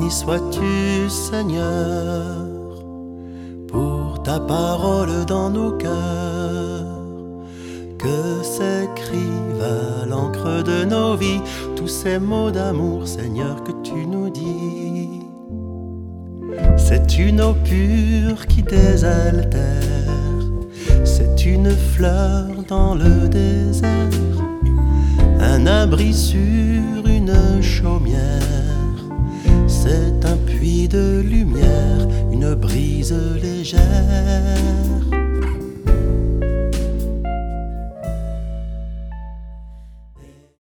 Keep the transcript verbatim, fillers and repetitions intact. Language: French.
Béni sois-tu, Seigneur, pour ta parole dans nos cœurs, que s'écrivent à l'encre de nos vies tous ces mots d'amour, Seigneur, que tu nous dis. C'est une eau pure qui désaltère, c'est une fleur dans le désert, un abri sur une chaumière, c'est un puits de lumière, une brise légère.